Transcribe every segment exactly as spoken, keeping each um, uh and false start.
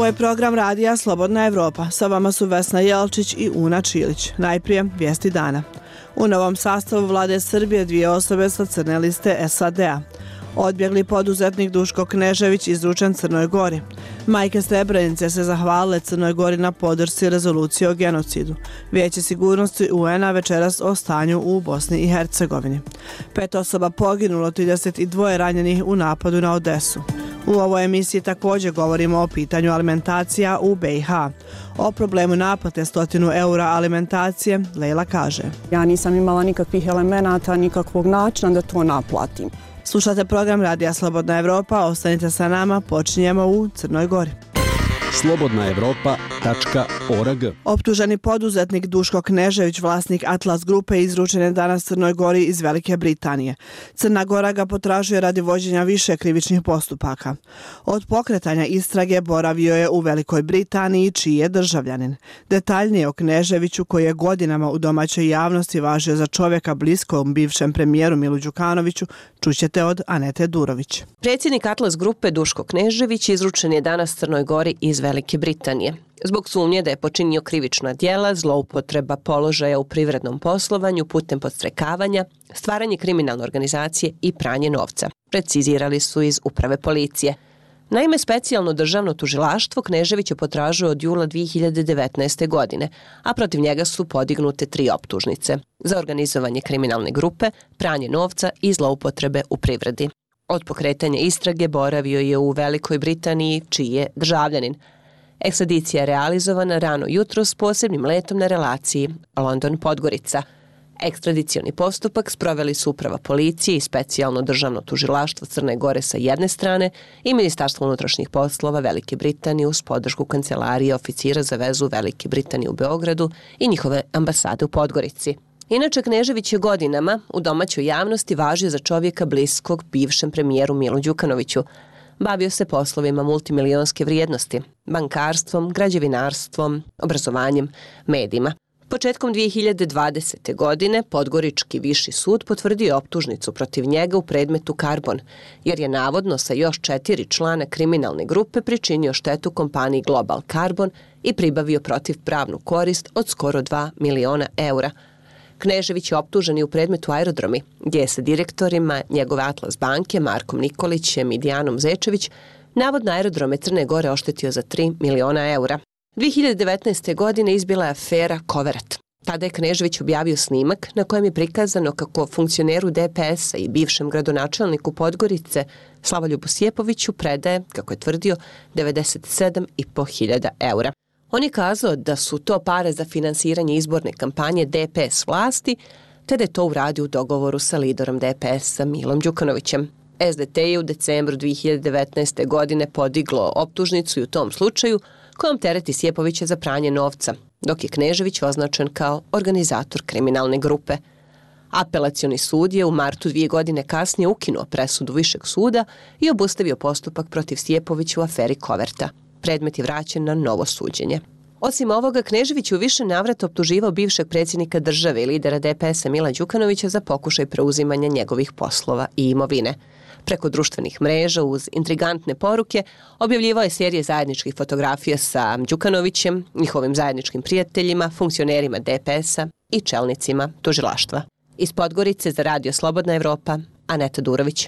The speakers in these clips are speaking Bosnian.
Ovo je program radija Slobodna Evropa. Sa vama su Vesna Jelčić i Una Čilić. Najprije vijesti dana. U novom sastavu vlade Srbije dvije osobe sa crne liste S A D-a. Odbjegli poduzetnik Duško Knežević izručen Crnoj Gori. Majke Srebrenice se zahvalile Crnoj Gori na podršci rezolucije o genocidu. Vijeće sigurnosti U N-a večeras o stanju u Bosni i Hercegovini. Pet osoba poginulo, trideset dva ranjenih u napadu na Odesu. U ovoj emisiji također govorimo o pitanju alimentacija u B i H. O problemu naplate stotinu eura alimentacije Lejla kaže. Ja nisam imala nikakvih elemenata, nikakvog načina da to naplatim. Slušate program Radija Slobodna Evropa, ostanite sa nama, počinjemo u Crnoj Gori. slobodna evropa tačka org. Optuženi poduzetnik Duško Knežević, vlasnik Atlas grupe, izručen je danas Crnoj Gori iz Velike Britanije. Crna Gora ga potražuje radi vođenja više krivičnih postupaka. Od pokretanja istrage boravio je u Velikoj Britaniji, čiji je državljanin. Detaljnije o Kneževiću, koji je godinama u domaćoj javnosti važio za čovjeka bliskom bivšem premijeru Milu Đukanoviću, čućete od Anete Durović. Predsjednik Atlas grupe Duško Knežević izručen je danas Crnoj Gori iz Velike Britanije. Zbog sumnje da je počinio krivična djela, zloupotreba položaja u privrednom poslovanju putem podstrekavanja, stvaranje kriminalne organizacije i pranje novca, precizirali su iz Uprave policije. Naime, specijalno državno tužilaštvo Kneževića potražuje od jula dvije hiljade devetnaeste. godine, a protiv njega su podignute tri optužnice za organizovanje kriminalne grupe, pranje novca i zloupotrebe u privredi. Od pokretanja istrage boravio je u Velikoj Britaniji, čiji je državljanin. Ekstradicija je realizovana rano jutro s posebnim letom na relaciji London-Podgorica. Ekstradicioni postupak sproveli su Uprava policije i specijalno državno tužilaštvo Crne Gore sa jedne strane i Ministarstvo unutrašnjih poslova Velike Britanije uz podršku Kancelarije oficira za vezu Velike Britanije u Beogradu i njihove ambasade u Podgorici. Inače, Knežević je godinama u domaćoj javnosti važio za čovjeka bliskog bivšem premijeru Milu Đukanoviću. Bavio se poslovima multimilionske vrijednosti, bankarstvom, građevinarstvom, obrazovanjem, medijima. Početkom dvije hiljade dvadesete. godine Podgorički viši sud potvrdio je optužnicu protiv njega u predmetu Karbon, jer je navodno sa još četiri člana kriminalne grupe pričinio štetu kompaniji Global Carbon i pribavio protivpravnu korist od skoro dva miliona eura. Knežević je optužen i u predmetu Aerodromi, gdje je sa direktorima njegove Atlas banke Markom Nikolićem i Dijanom Zečević navodno Aerodrome Crne Gore oštetio za tri miliona eura. dvije hiljade devetnaeste. godine izbila je afera Koverat. Tada je Knežević objavio snimak na kojem je prikazano kako funkcioneru D P S-a i bivšem gradonačelniku Podgorice Slavoljubu Sjepoviću predaje, kako je tvrdio, devedeset sedam i po hiljada eura. On je kazao da su to pare za finansiranje izborne kampanje D P S vlasti, te da je to uradio u dogovoru sa liderom D P S-a Milom Đukanovićem. S D T je u decembru dvije hiljade devetnaeste. godine podiglo optužnicu i u tom slučaju kojom tereti Sjepovića za pranje novca, dok je Knežević označen kao organizator kriminalne grupe. Apelacioni sud je u martu dvije godine kasnije ukinuo presudu Višeg suda i obustavio postupak protiv Sjepovića u aferi Koverta. Predmet je vraćen na novo suđenje. Osim ovoga, Knežević u više navrata optuživao bivšeg predsjednika države i lidera D P S-a Mila Đukanovića za pokušaj preuzimanja njegovih poslova i imovine. Preko društvenih mreža uz intrigantne poruke objavljivao je serije zajedničkih fotografija sa Đukanovićem, njihovim zajedničkim prijateljima, funkcionerima D P S-a i čelnicima tužilaštva. Iz Podgorice za Radio Slobodna Evropa, Aneta Durović.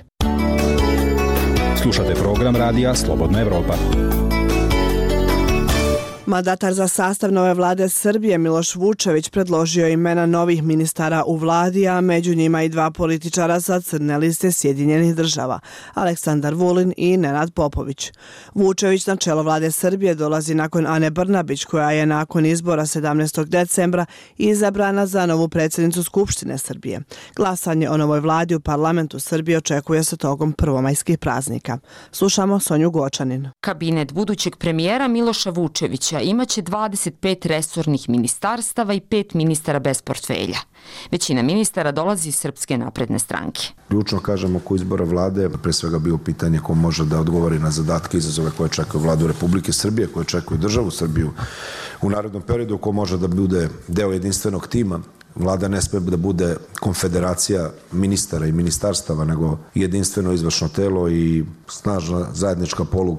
Slušate program Radija Slobodna Evropa. Mandatar za sastav nove vlade Srbije Miloš Vučević predložio imena novih ministara u vladi, a među njima i dva političara sa crne liste Sjedinjenih država, Aleksandar Vulin i Nenad Popović. Vučević na čelo vlade Srbije dolazi nakon Ane Brnabić, koja je nakon izbora sedamnaestog decembra izabrana za novu predsjednicu Skupštine Srbije. Glasanje o novoj vladi u parlamentu Srbije očekuje se tokom prvomajskih praznika. Slušamo Sonju Gočanin. Kabinet budućeg premijera Miloša Vučevića imaće dvadeset pet resornih ministarstava i pet ministara bez portfelja. Većina ministara dolazi iz Srpske napredne stranke. Ključno kažemo oko izbora vlade, pre svega bio pitanje ko može da odgovori na zadatke i izazove koje čekaju vladu Republike Srbije, koje čekaju državu Srbiju u narednom periodu, ko može da bude deo jedinstvenog tima. Vlada ne sme da bude konfederacija ministara i ministarstava, nego jedinstveno izvršno telo i snažna zajednička poluka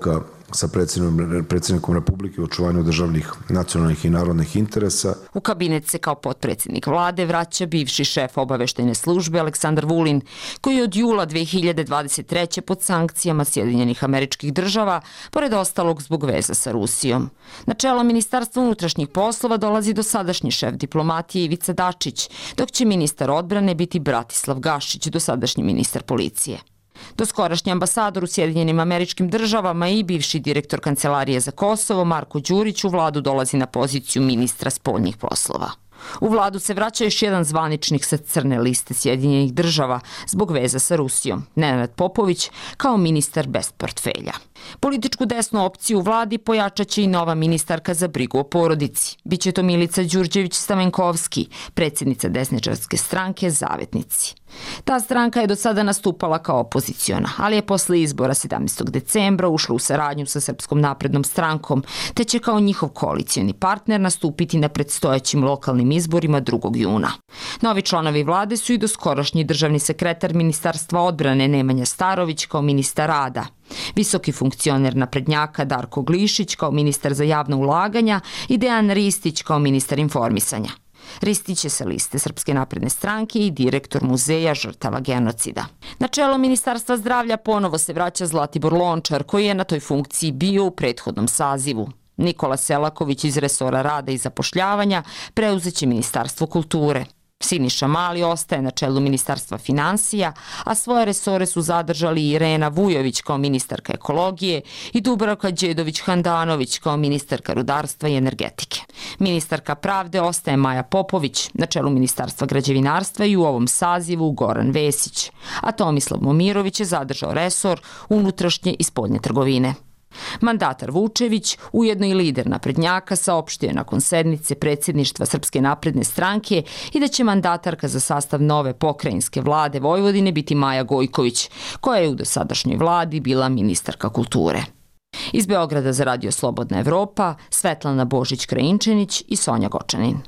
sa predsjednikom Republike u očuvanju državnih, nacionalnih i narodnih interesa. U kabinet se kao potpredsjednik vlade vraća bivši šef obaveštajne službe Aleksandar Vulin, koji je od jula dve hiljade dvadeset treće pod sankcijama Sjedinjenih Američkih Država, pored ostalog zbog veza sa Rusijom. Na čelo Ministarstva unutrašnjih poslova dolazi dosadašnji šef diplomatije Ivica Dačić, dok će ministar odbrane biti Bratislav Gašić, dosadašnji ministar policije. Doskorašnji ambasador u Sjedinjenim Američkim Državama i bivši direktor Kancelarije za Kosovo Marko Đurić u vladu dolazi na poziciju ministra spoljnih poslova. U vladu se vraća još jedan zvaničnik sa crne liste Sjedinjenih Država zbog veza sa Rusijom, Nenad Popović, kao ministar bez portfelja. Političku desnu opciju u vladi pojačat će i nova ministarka za brigu o porodici. Biće to Milica Đurđević-Stamenkovski, predsjednica desničarske stranke Zavetnici. Ta stranka je do sada nastupala kao opoziciona, ali je posle izbora sedamnaestog decembra ušla u saradnju sa Srpskom naprednom strankom, te će kao njihov koalicioni partner nastupiti na predstojećim lokalnim izborima drugog juna. Novi članovi vlade su i doskorašnji državni sekretar Ministarstva odbrane Nemanja Starović kao ministar rada, visoki funkcioner naprednjaka Darko Glišić kao ministar za javna ulaganja i Dejan Ristić kao ministar informisanja. Ristić je sa liste Srpske napredne stranke i direktor muzeja žrtava genocida. Na čelo Ministarstva zdravlja ponovo se vraća Zlatibor Lončar, koji je na toj funkciji bio u prethodnom sazivu. Nikola Selaković iz resora rada i zapošljavanja preuzeće Ministarstvo kulture. Siniša Mali ostaje na čelu Ministarstva finansija, a svoje resore su zadržali Irena Vujović kao ministarka ekologije i Dubravka Đedović-Handanović kao ministarka rudarstva i energetike. Ministarka pravde ostaje Maja Popović, na čelu Ministarstva građevinarstva i u ovom sazivu Goran Vesić, a Tomislav Momirović je zadržao resor unutrašnje i spoljne trgovine. Mandatar Vučević, ujedno i lider naprednjaka, saopštio je nakon sednice predsjedništva Srpske napredne stranke i da će mandatarka za sastav nove pokrajinske vlade Vojvodine biti Maja Gojković, koja je u dosadašnjoj vladi bila ministarka kulture. Iz Beograda za Radio Slobodna Evropa, Svetlana Božić-Krajinčanić i Sonja Gočanin.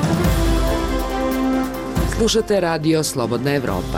Slušate Radio Slobodna Evropa.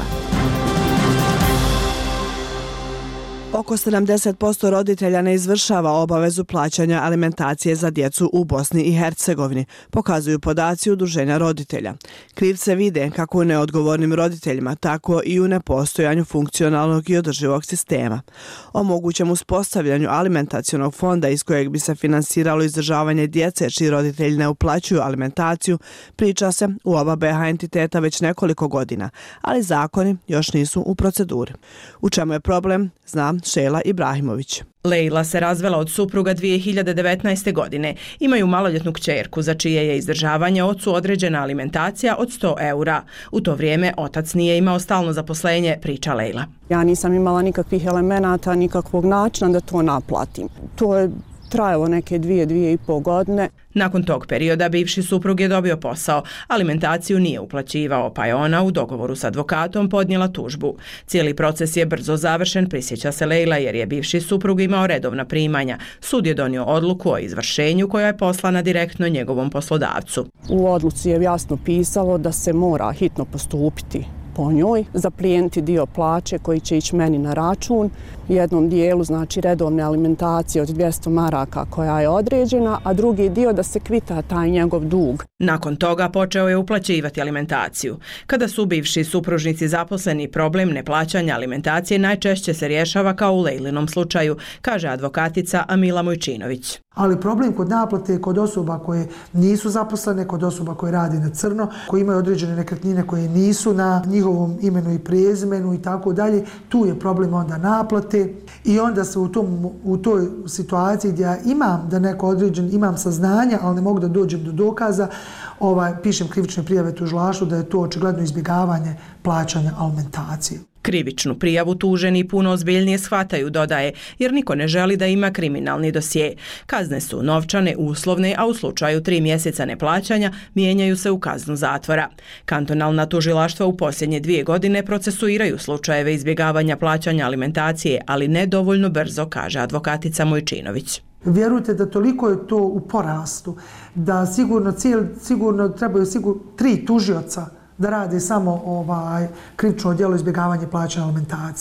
Oko sedamdeset posto roditelja ne izvršava obavezu plaćanja alimentacije za djecu u Bosni i Hercegovini, pokazuju podaci Udruženja roditelja. Krivce vide kako u neodgovornim roditeljima, tako i u nepostojanju funkcionalnog i održivog sistema. O mogućem uspostavljanju alimentacionog fonda iz kojeg bi se finansiralo izdržavanje djece čiji roditelji ne uplaćuju alimentaciju priča se u oba be ha entiteta već nekoliko godina, ali zakoni još nisu u proceduri. U čemu je problem, zna Šela Ibrahimović. Lejla se razvela od supruga dvije hiljade devetnaeste. godine. Imaju maloljetnu kćerku za čije je izdržavanje ocu određena alimentacija od sto eura. U to vrijeme otac nije imao stalno zaposlenje, priča Lejla. Ja nisam imala nikakvih elemenata, nikakvog načina da to naplatim. To je trajalo neke dvije, dvije i pol godine. Nakon tog perioda bivši suprug je dobio posao, alimentaciju nije uplaćivao, pa je ona u dogovoru s advokatom podnijela tužbu. Cijeli proces je brzo završen, prisjeća se Lejla, jer je bivši suprug imao redovna primanja. Sud je donio odluku o izvršenju koja je poslana direktno njegovom poslodavcu. U odluci je jasno pisalo da se mora hitno postupiti po njoj, zaplijeniti dio plaće koji će ići meni na račun, jednom dijelu znači redovne alimentacije od dvjesto maraka koja je određena, a drugi dio da se kvita taj njegov dug. Nakon toga počeo je uplaćivati alimentaciju. Kada su bivši supružnici zaposleni, problem neplaćanja alimentacije najčešće se rješava kao u Lejlinom slučaju, kaže advokatica Amila Mojčinović. Ali problem kod naplate je kod osoba koje nisu zaposlene, kod osoba koje radi na crno, koji imaju određene nekretnine koje nisu na njihovom imenu i prezimenu i tako dalje. Tu je problem onda naplate i onda se u, tom, u toj situaciji gdje ja imam da neko određen, imam saznanja, ali ne mogu da dođem do dokaza, ovaj, pišem krivične prijave tužilaštvu da je to očigledno izbjegavanje plaćanja alimentacije. Krivičnu prijavu tuženi puno ozbiljnije shvataju, dodaje, jer niko ne želi da ima kriminalni dosje. Kazne su novčane, uslovne, a u slučaju tri mjeseca neplaćanja mijenjaju se u kaznu zatvora. Kantonalna tužilaštva u posljednje dvije godine procesuiraju slučajeve izbjegavanja plaćanja alimentacije, ali ne dovoljno brzo, kaže advokatica Mojčinović. Vjerujte da toliko je to u porastu, da sigurno, cijel, sigurno trebaju sigurno tri tužioca da rade samo ovaj krivično djelo izbjegavanje plaćanja alimentacije.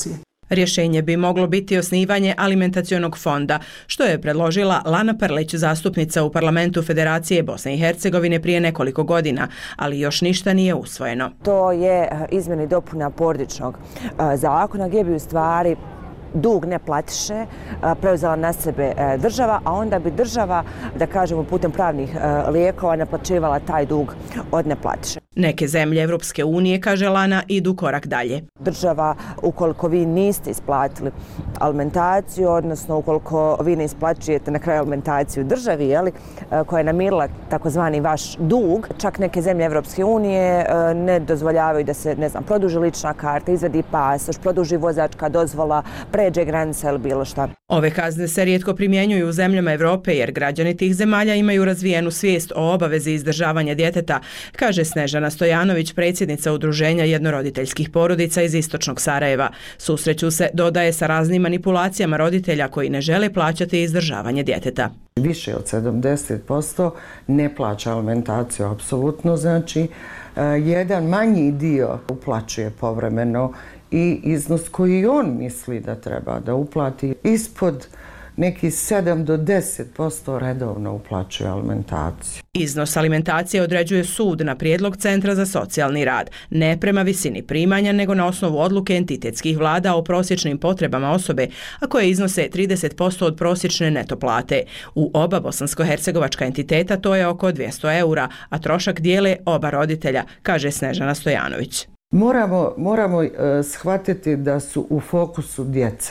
Rješenje bi moglo biti osnivanje alimentacionog fonda, što je predložila Lana Prlić, zastupnica u parlamentu Federacije Bosne i Hercegovine prije nekoliko godina, ali još ništa nije usvojeno. To je izmjena i dopuna porodičnog zakona gdje bi u stvari dug neplatiše preuzela na sebe država, a onda bi država, da kažemo, putem pravnih lijekova naplaćivala taj dug od neplatiše. Neke zemlje Evropske unije, kaže Lana, idu korak dalje. Država, ukoliko vi niste isplatili alimentaciju, odnosno ukoliko vi ne isplaćujete na kraju alimentaciju državi, jeli, koja je namirila takozvani vaš dug, čak neke zemlje Evropske unije ne dozvoljavaju da se, ne znam, produži lična karta, izvedi pasoš, produži vozačka dozvola, pređe granice ili bilo šta. Ove kazne se rijetko primjenjuju u zemljama Evrope jer građani tih zemalja imaju razvijenu svijest o obavezi izdržavanja djeteta, kaže Snežana Stojanović, predsjednica Udruženja jednoroditeljskih porodica iz istočnog Sarajeva. Susreću se, dodaje, sa raznim manipulacijama roditelja koji ne žele plaćati izdržavanje djeteta. Više od sedamdeset posto ne plaća alimentaciju, apsolutno, znači jedan manji dio uplaćuje povremeno i iznos koji on misli da treba da uplati. Ispod neki sedam do deset posto redovno uplaćuje alimentaciju. Iznos alimentacije određuje sud na prijedlog Centra za socijalni rad, ne prema visini primanja, nego na osnovu odluke entitetskih vlada o prosječnim potrebama osobe, a koje iznose trideset posto od prosječne neto plate. U oba bosansko-hercegovačka entiteta to je oko dvjesto eura, a trošak dijele oba roditelja, kaže Snežana Stojanović. Moramo, moramo uh, shvatiti da su u fokusu djeca,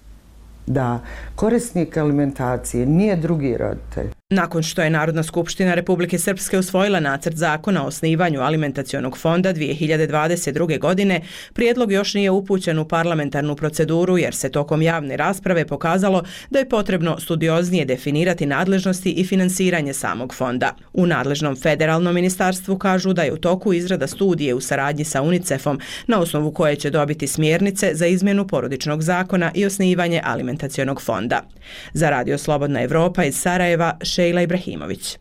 da korisnik alimentacije nije drugi roditelj. Nakon što je Narodna skupština Republike Srpske usvojila nacrt zakona o osnivanju alimentacionog fonda dvije hiljade dvadeset druge. godine, prijedlog još nije upućen u parlamentarnu proceduru jer se tokom javne rasprave pokazalo da je potrebno studioznije definirati nadležnosti i finansiranje samog fonda. U nadležnom federalnom ministarstvu kažu da je u toku izrada studije u saradnji sa UNICEF-om na osnovu koje će dobiti smjernice za izmjenu porodičnog zakona i osnivanje alimentacionog fonda. Za Radio Slobodna Evropa iz Sarajeva, Šejla Ibrahimović.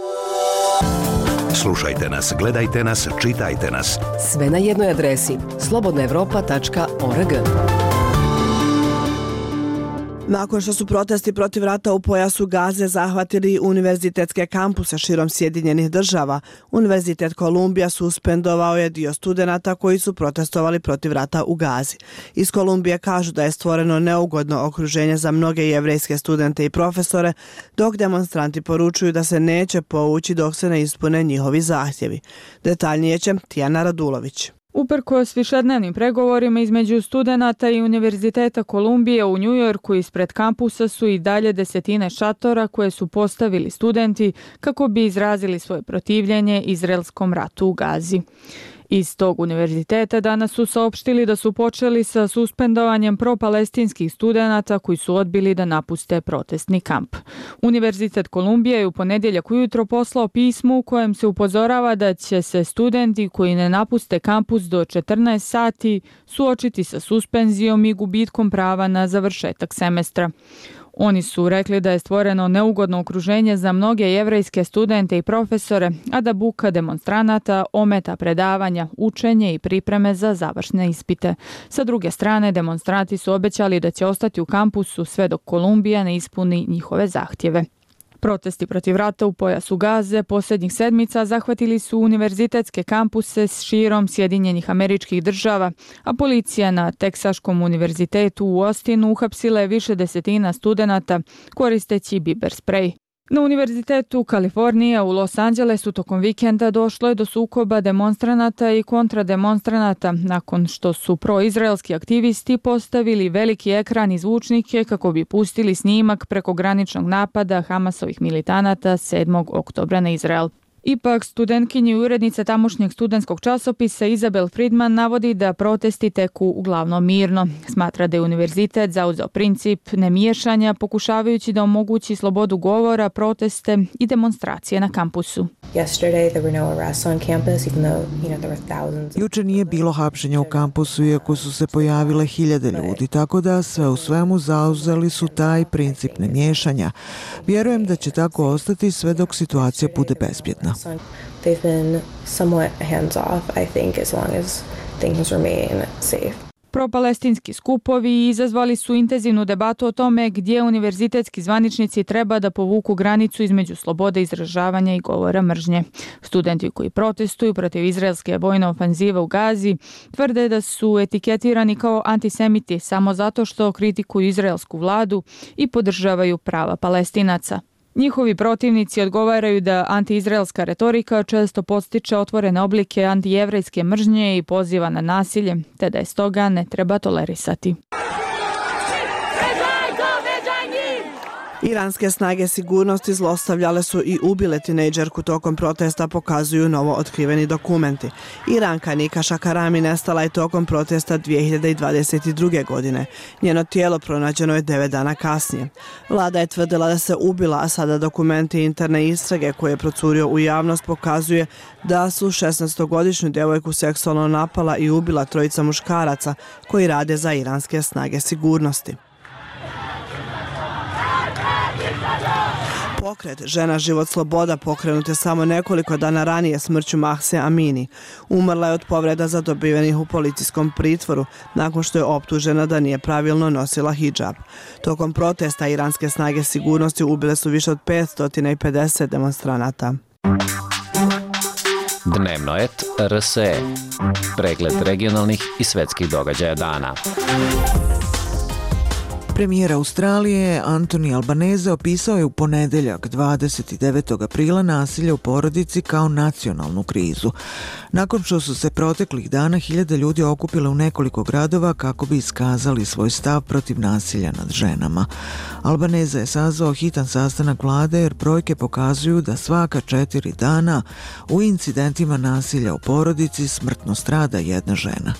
Slušajte nas, gledajte nas, čitajte nas. Sve na jednoj adresi slobodna evropa tačka org. Nakon što su protesti protiv rata u pojasu Gaze zahvatili univerzitetske kampuse širom Sjedinjenih država, Univerzitet Kolumbija suspendovao je dio studenata koji su protestovali protiv rata u Gazi. Iz Kolumbije kažu da je stvoreno neugodno okruženje za mnoge jevrejske studente i profesore, dok demonstranti poručuju da se neće povući dok se ne ispune njihovi zahtjevi. Detaljnije će Tijana Radulović. Uprkos višednevnim pregovorima između studenata i Univerziteta Kolumbije u Njujorku ispred kampusa su i dalje desetine šatora koje su postavili studenti kako bi izrazili svoje protivljenje izraelskom ratu u Gazi. Iz tog univerziteta danas su saopštili da su počeli sa suspendovanjem propalestinskih studenata koji su odbili da napuste protestni kamp. Univerzitet Kolumbije je u ponedjeljak ujutro poslao pismo u kojem se upozorava da će se studenti koji ne napuste kampus do četrnaest sati suočiti sa suspenzijom i gubitkom prava na završetak semestra. Oni su rekli da je stvoreno neugodno okruženje za mnoge jevrejske studente i profesore, a da buka demonstranata ometa predavanja, učenje i pripreme za završne ispite. Sa druge strane, demonstranti su obećali da će ostati u kampusu sve dok Kolumbija ne ispuni njihove zahtjeve. Protesti protiv rata u pojasu Gaze posljednjih sedmica zahvatili su univerzitetske kampuse širom Sjedinjenih Američkih Država, a policija na Teksaškom univerzitetu u Austinu uhapsila je više desetina studenata koristeći biber sprej. Na Univerzitetu Kalifornije u Los Angelesu tokom vikenda došlo je do sukoba demonstranata i kontrademonstranata nakon što su proizraelski aktivisti postavili veliki ekran i zvučnike kako bi pustili snimak prekograničnog napada Hamasovih militanata sedmog oktobra na Izrael. Ipak, studentkinja i urednica tamošnjeg studentskog časopisa Isabel Friedman navodi da protesti teku uglavnom mirno. Smatra da je univerzitet zauzeo princip nemiješanja, pokušavajući da omogući slobodu govora, proteste i demonstracije na kampusu. Juče nije bilo hapšenja u kampusu, iako su se pojavile hiljade ljudi, tako da sve u svemu zauzeli su taj princip nemiješanja. Vjerujem da će tako ostati sve dok situacija bude bezbjedna. They've been somewhat hands off, I think, as long as things remain safe. Propalestinski skupovi izazvali su intenzivnu debatu o tome gdje univerzitetski zvaničnici treba da povuku granicu između slobode izražavanja i govora mržnje. Studenti koji protestuju protiv izraelske vojne ofenzive u Gazi tvrde da su etiketirani kao antisemiti samo zato što kritikuju izraelsku vladu i podržavaju prava Palestinaca. Njihovi protivnici odgovaraju da antiizraelska retorika često podstiče otvorene oblike antijevrejske mržnje i poziva na nasilje, te da je stoga ne treba tolerisati. Iranske snage sigurnosti zlostavljale su i ubile tinejdžerku tokom protesta, pokazuju novo otkriveni dokumenti. Iranka Nika Šakarami nestala je tokom protesta dvije hiljade dvadeset druge. godine. Njeno tijelo pronađeno je devet dana kasnije. Vlada je tvrdila da se ubila, a sada dokumenti interne istrage koje je procurio u javnost pokazuje da su šesnaestogodišnju djevojku seksualno napala i ubila trojica muškaraca koji rade za iranske snage sigurnosti. Pokret Žena, život, sloboda pokrenut je samo nekoliko dana ranije smrću Mahse Amini. Umrla je od povreda zadobivenih u policijskom pritvoru nakon što je optužena da nije pravilno nosila hidžab. Tokom protesta iranske snage sigurnosti ubile su više od petsto pedeset demonstranata. Dnevno et R S E. Pregled regionalnih i svetskih događaja dana. Premijer Australije Anthony Albanese opisao je u ponedeljak dvadeset devetog aprila nasilje u porodici kao nacionalnu krizu. Nakon što su se proteklih dana hiljade ljudi okupile u nekoliko gradova kako bi iskazali svoj stav protiv nasilja nad ženama. Albanese je sazvao hitan sastanak vlade jer brojke pokazuju da svaka četiri dana u incidentima nasilja u porodici smrtno strada jedna žena.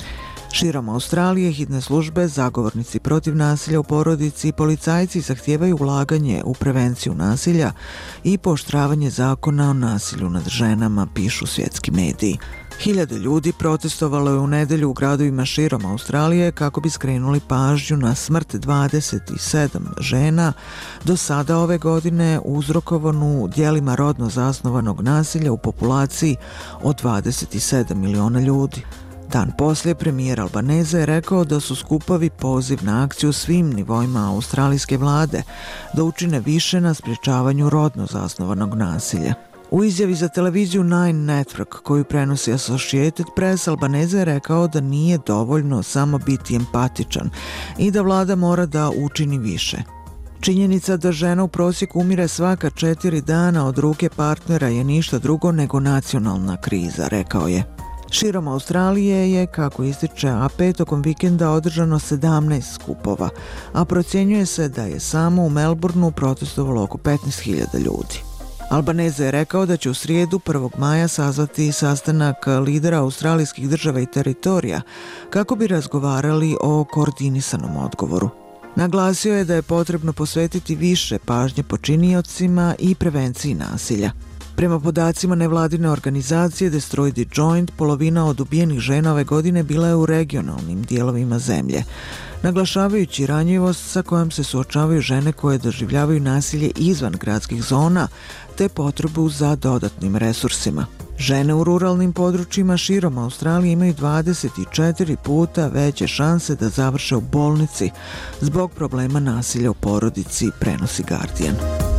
Širom Australije hitne službe, zagovornici protiv nasilja u porodici i policajci zahtijevaju ulaganje u prevenciju nasilja i pooštravanje zakona o nasilju nad ženama, pišu svjetski mediji. Hiljade ljudi protestovalo je u nedelju u gradovima širom Australije kako bi skrenuli pažnju na smrt dvadeset sedam žena do sada ove godine uzrokovanu djelima rodno zasnovanog nasilja u populaciji od dvadeset sedam miliona ljudi. Dan poslije premijer Albanese je rekao da su skupovi poziv na akciju svim nivoima australijske vlade da učine više na sprječavanju rodno zasnovanog nasilja. U izjavi za televiziju Nine Network koju prenosi Associated Press, Albanese je rekao da nije dovoljno samo biti empatičan i da vlada mora da učini više. Činjenica da žena u prosjeku umire svaka četiri dana od ruke partnera je ništa drugo nego nacionalna kriza, rekao je. Širom Australije je, kako ističe A P, tokom vikenda održano sedamnaest skupova, a procjenjuje se da je samo u Melbourneu protestovalo oko petnaest hiljada ljudi. Albanese je rekao da će u srijedu prvog maja sazvati sastanak lidera australijskih država i teritorija kako bi razgovarali o koordinisanom odgovoru. Naglasio je da je potrebno posvetiti više pažnje počiniocima i prevenciji nasilja. Prema podacima nevladine organizacije Destroy the Joint, polovina od ubijenih žena ove godine bila je u regionalnim dijelovima zemlje, naglašavajući ranjivost sa kojom se suočavaju žene koje doživljavaju nasilje izvan gradskih zona te potrebu za dodatnim resursima. Žene u ruralnim područjima širom Australije imaju dvadeset četiri puta veće šanse da završe u bolnici zbog problema nasilja u porodici, prenosi Guardian.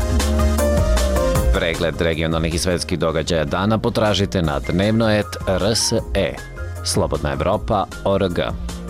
Pregled regionalnih i svetskih događaja dana potražite na dnevno et R S E. Slobodna Evropa O R G.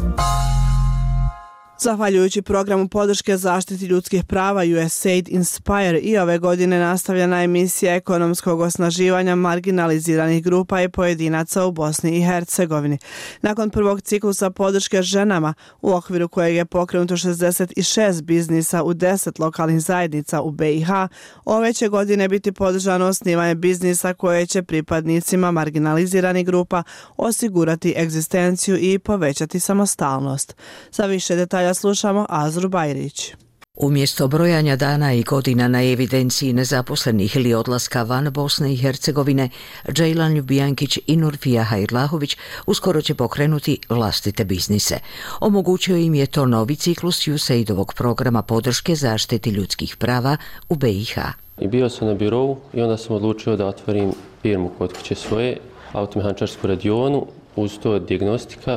Zahvaljujući programu podrške zaštiti ljudskih prava U S A I D Inspire i ove godine nastavljena emisija ekonomskog osnaživanja marginaliziranih grupa i pojedinaca u Bosni i Hercegovini. Nakon prvog ciklusa podrške ženama, u okviru kojeg je pokrenuto šezdeset šest biznisa u deset lokalnih zajednica u B i H, ove će godine biti podržano osnivanje biznisa koje će pripadnicima marginaliziranih grupa osigurati egzistenciju i povećati samostalnost. Za više detalja slušamo Azru Bajrić. Umjesto brojanja dana i godina na evidenciji nezaposlenih ili odlaska van Bosne i Hercegovine, Džejlan Ljubijankić i Nurfija Hajrlahović uskoro će pokrenuti vlastite biznise. Omogućio im je to novi ciklus U S A I D-ovog programa podrške zaštiti ljudskih prava u B i H. I bio sam na birovu i onda sam odlučio da otvorim firmu kod kuće svoje, automehaničarsku radionu, uz to dijagnostika,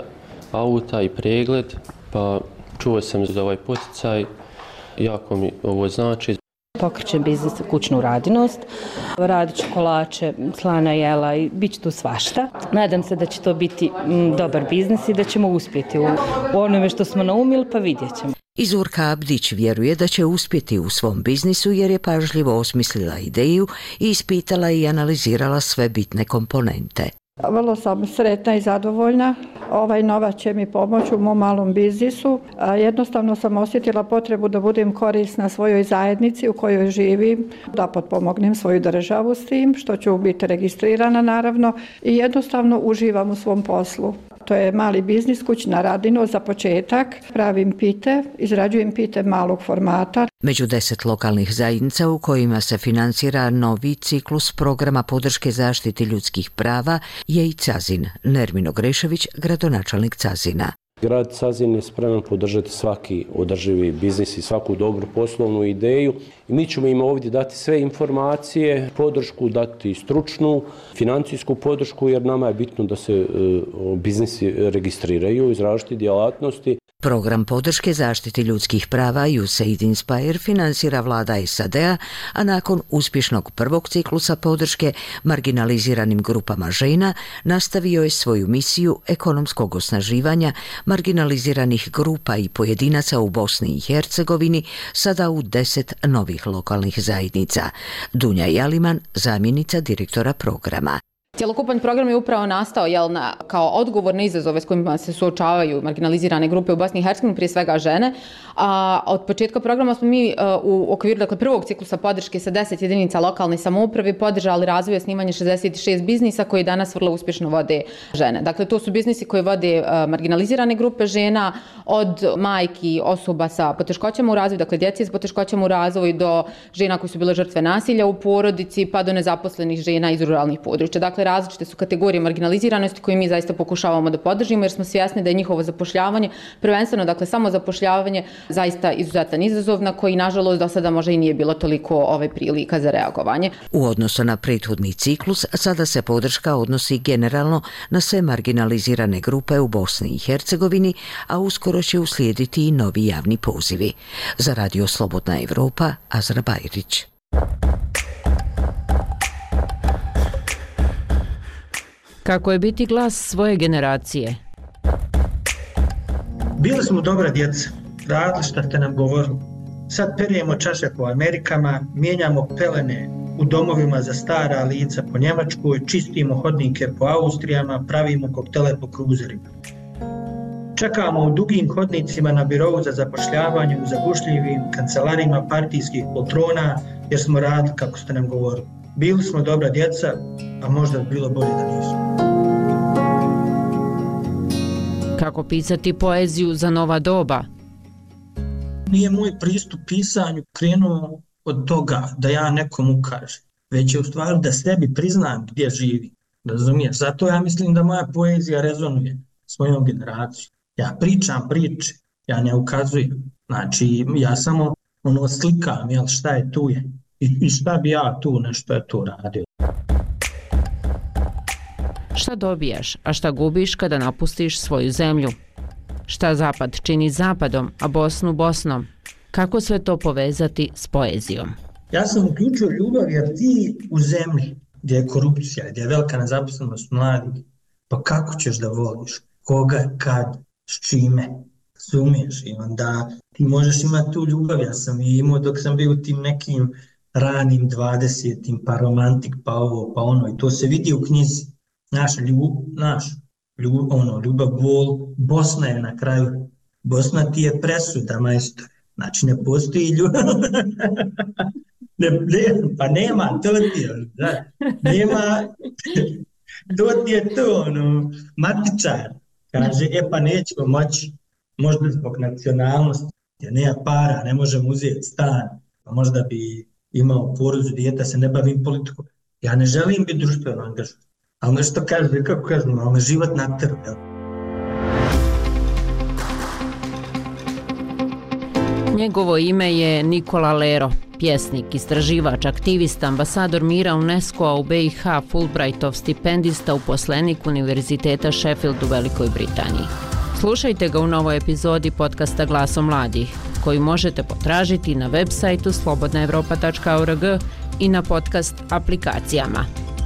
auta i pregled, pa čuo sam za ovaj poticaj, jako mi ovo znači. Pokrećem biznis kućnu radinost, radit ću kolače, slana jela i bit će tu svašta. Nadam se da će to biti m, dobar biznis i da ćemo uspjeti u, u onome što smo naumili, pa vidjet ćemo. Izurka Abdić vjeruje da će uspjeti u svom biznisu jer je pažljivo osmislila ideju i ispitala i analizirala sve bitne komponente. Vrlo sam sretna i zadovoljna. Ovaj novac će mi pomoći u mom malom biznisu. Jednostavno sam osjetila potrebu da budem korisna svojoj zajednici u kojoj živim, da potpomognem svoju državu s tim, što ću biti registrirana naravno i jednostavno uživam u svom poslu. To je mali biznis, kućna radinost za početak. Pravim pite, izrađujem pite malog formata. Među deset lokalnih zajednica u kojima se financira novi ciklus programa podrške zaštiti ljudskih prava je i Cazin. Nermino Grešević, gradonačelnik Cazina. Grad Cazin je spreman podržati svaki održivi biznis i svaku dobru poslovnu ideju. I mi ćemo im ovdje dati sve informacije, podršku, dati stručnu, financijsku podršku, jer nama je bitno da se uh, biznisi registriraju iz različitih djelatnosti. Program podrške zaštiti ljudskih prava U S A I D Inspire financira vlada S A D-a, a nakon uspješnog prvog ciklusa podrške marginaliziranim grupama žena nastavio je svoju misiju ekonomskog osnaživanja marginaliziranih grupa i pojedinaca u Bosni i Hercegovini, sada u deset novih lokalnih zajednica. Dunja Jaliman, zamjenica direktora programa. Cjelokupan program je upravo nastao jel, na, kao odgovor na izazove s kojima se suočavaju marginalizirane grupe u Bosni i Hercegovini, prije svega žene. A od početka programa smo mi uh, u okviru dakle, prvog ciklusa podrške sa deset jedinica lokalne samouprave podržali razvoj i snimanje šezdeset šest biznisa koji danas vrlo uspješno vode žene. Dakle, to su biznisi koji vode uh, marginalizirane grupe žena, od majki osoba sa poteškoćama u razvoju, dakle djece s poteškoćama u razvoju, do žena koji su bile žrtve nasilja u porodici, pa do nezaposlenih žena iz ruralnih područja. Dakle, različite su kategorije marginaliziranosti koje mi zaista pokušavamo da podržimo jer smo svjesni da je njihovo zapošljavanje, prvenstveno dakle samo zapošljavanje, zaista izuzetan izazov na koji nažalost do sada možda i nije bilo toliko ove prilika za reagovanje. U odnosu na prethodni ciklus sada se podrška odnosi generalno na sve marginalizirane grupe u Bosni i Hercegovini, a uskoro će uslijediti i novi javni pozivi. Za Radio Slobodna Evropa, Azra Bajrić. Kako je biti glas svoje generacije? Bili smo dobra djeca, radili što ste nam govorili. Sad perijemo čaše po Amerikama, mijenjamo pelene u domovima za stara lica po Njemačkoj, čistimo hodnike po Austrijama, pravimo koktele po kruzerima. Čekamo u dugim hodnicima na birovu za zapošljavanje u zagušljivim kancelarima partijskih poltrona jer smo radili kako ste nam govorili. Bili smo dobra djeca, a možda bi bilo bolje da nismo. Kako pisati poeziju za nova doba? Nije moj pristup pisanju krenuo od toga da ja nekom ukažem, već je u stvari da sebi priznam gdje živim. Razumiješ? Zato ja mislim da moja poezija rezonuje s mojom generacijom. Ja pričam priče, ja ne ukazujem. Znači, ja samo ono slikam, jel, šta je tu je. I, i šta bi ja tu nešto je tu radio. Šta dobijaš, a šta gubiš kada napustiš svoju zemlju? Šta Zapad čini Zapadom, a Bosnu Bosnom? Kako sve to povezati s poezijom? Ja sam uključio ljubav jer ti u zemlji gdje je korupcija, gdje je velika nezaposlenost mladih, pa kako ćeš da voliš? Koga, kad, s čime? Sumiješ i onda ti možeš imati tu ljubav. Ja sam i imao dok sam bio u tim nekim ranim dvadesetim, pa romantik, pa ovo, pa ono. I to se vidi u knjizi. Naša ljub, naš, ljub, ono, ljubav, bol, Bosna je na kraju. Bosna ti je presuda, majstor. Znači ne postoji ljubav. ne, ne, pa nema, to ti je, da. Nema, to ti je to, ono, matičar. Kaže, e pa nećemo moći, možda zbog nacionalnosti, jer nema para, ne možemo uzeti stan, pa možda bi imao porodicu, dijete, se ne bavim politikom. Ja ne želim biti društveno angažovan, ali nešto kaže, kako kažem, ali život natrv, jel? Njegovo ime je Nikola Lero, pjesnik, istraživač, aktivista, ambasador mira UNESCO-a u B i H, Fulbrightov stipendista, uposlenik Univerziteta Sheffield u Velikoj Britaniji. Slušajte ga u novoj epizodi podcasta Glasom mladih, koji možete potražiti na web sajtu slobodna evropa tačka org i na podcast aplikacijama.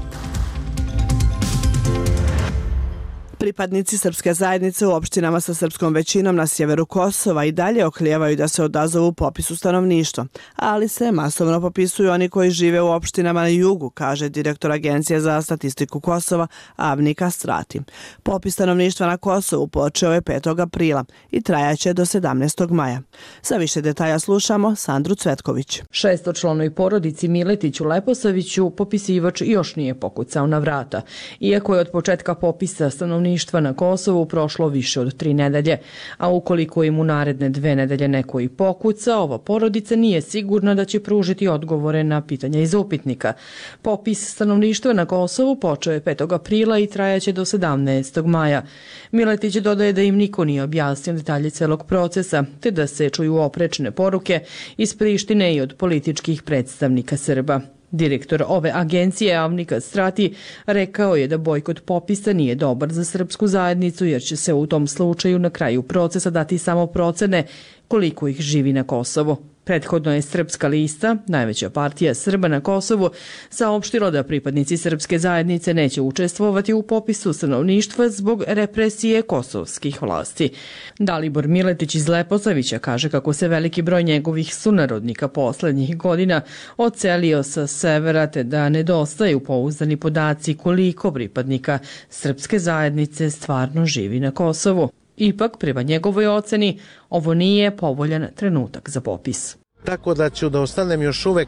Pripadnici srpske zajednice u opštinama sa srpskom većinom na sjeveru Kosova i dalje oklijevaju da se odazovu popisu stanovništva, ali se masovno popisuju oni koji žive u opštinama na jugu, kaže direktor Agencije za statistiku Kosova Avnika Strati. Popis stanovništva na Kosovu počeo je petog aprila i trajaće do sedamnaestog maja. Za više detalja slušamo Sandru Cvetković. Šestočlanoj porodici Miletić u Leposaviću popisivač još nije pokucao na vrata, iako je od početka popisa stanovništva na Kosovu prošlo više od tri nedelje, a ukoliko im u naredne dve nedelje neko i pokuca, ova porodica nije sigurna da će pružiti odgovore na pitanja iz upitnika. Popis stanovništva na Kosovu počeo je petog aprila i trajaće do sedamnaestog maja. Miletić dodaje da im niko nije objasnio detalje celog procesa, te da se čuju oprečne poruke iz Prištine i od političkih predstavnika Srba. Direktor ove agencije, Avnika Strati, rekao je da bojkot popisa nije dobar za srpsku zajednicu jer će se u tom slučaju na kraju procesa dati samo procene koliko ih živi na Kosovu. Prethodno je Srpska lista, najveća partija Srba na Kosovu, saopštila da pripadnici srpske zajednice neće učestvovati u popisu stanovništva zbog represije kosovskih vlasti. Dalibor Miletić iz Leposavića kaže kako se veliki broj njegovih sunarodnika poslednjih godina odselio sa severa te da nedostaju pouzdani podaci koliko pripadnika srpske zajednice stvarno živi na Kosovu. Ipak, prema njegovoj oceni, ovo nije povoljan trenutak za popis. Tako da ću da ostanem još uvek,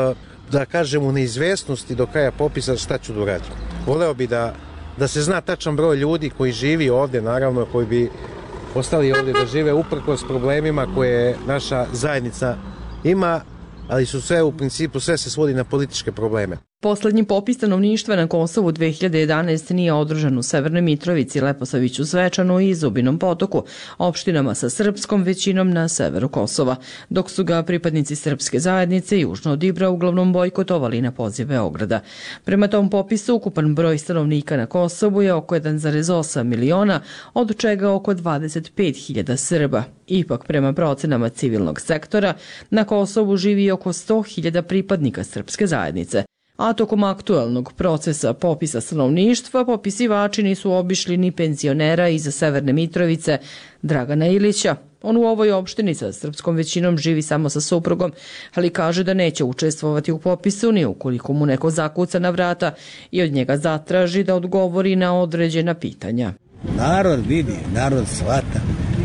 da kažem, u neizvesnosti do kraja popisa šta ću da uradim. Voleo bi da, da se zna tačan broj ljudi koji živi ovde, naravno, koji bi ostali ovde da žive uprkos problemima koje naša zajednica ima, ali su sve u principu, sve se svodi na političke probleme. Poslednji popis stanovništva na Kosovu dve hiljade jedanaeste. nije održan u Severnoj Mitrovici, Leposaviću, Zvečanu i Zubinom Potoku, opštinama sa srpskom većinom na severu Kosova, dok su ga pripadnici srpske zajednice južno od Ibra uglavnom bojkotovali na poziv Beograda. Prema tom popisu, ukupan broj stanovnika na Kosovu je oko jedan zarez osam miliona, od čega oko dvadeset pet hiljada Srba. Ipak, prema procenama civilnog sektora, na Kosovu živi oko sto hiljada pripadnika srpske zajednice. A tokom aktuelnog procesa popisa stanovništva popisivači nisu obišli ni penzionera iz Severne Mitrovice, Dragana Ilića. On u ovoj opštini sa srpskom većinom živi samo sa suprugom, ali kaže da neće učestvovati u popisu ni ukoliko mu neko zakuca na vrata i od njega zatraži da odgovori na određena pitanja. Narod vidi, narod shvata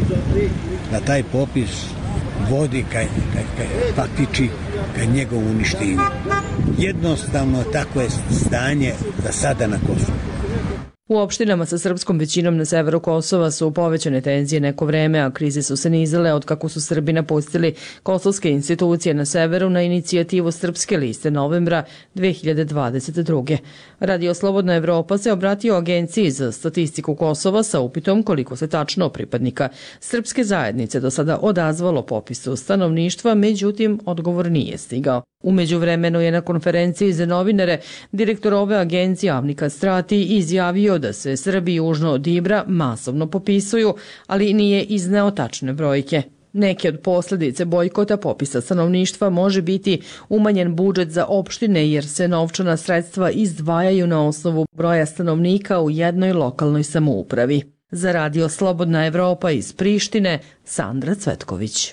da taj popis vodi ka, ka, ka, faktiči ka njegovu uništenju. Jednostavno tako je stanje za sada na Kosovu. U opštinama sa srpskom većinom na severu Kosova su povećane tenzije neko vreme, a krize su se nizale od kako su Srbi napustili kosovske institucije na severu na inicijativu Srpske liste novembra dve hiljade dvadeset druge. Radio Slobodna Evropa se obratio Agenciji za statistiku Kosova sa upitom koliko se tačno pripadnika srpske zajednice do sada odazvalo popisu stanovništva, međutim odgovor nije stigao. U međuvremenu je na konferenciji za novinare direktor ove agencije Avnika Strati izjavio da se Srbi južno od Ibra masovno popisuju, ali nije izneo tačne brojke. Neke od posljedice bojkota popisa stanovništva može biti umanjen budžet za opštine jer se novčana sredstva izdvajaju na osnovu broja stanovnika u jednoj lokalnoj samoupravi. Za Radio Slobodna Evropa iz Prištine, Sandra Cvetković.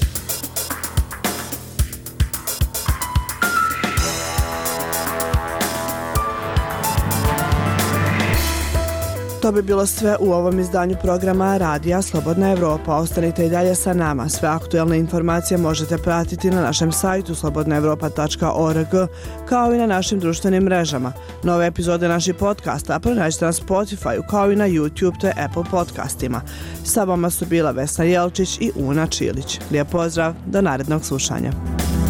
To bi bilo sve u ovom izdanju programa Radija Slobodna Evropa. Ostanite i dalje sa nama. Sve aktuelne informacije možete pratiti na našem sajtu slobodna evropa tačka org kao i na našim društvenim mrežama. Nove epizode naših podcasta pronađite na Spotify kao i na YouTube te Apple podcastima. Sa vama su bila Vesna Jelčić i Una Čilić. Lijep pozdrav, do narednog slušanja.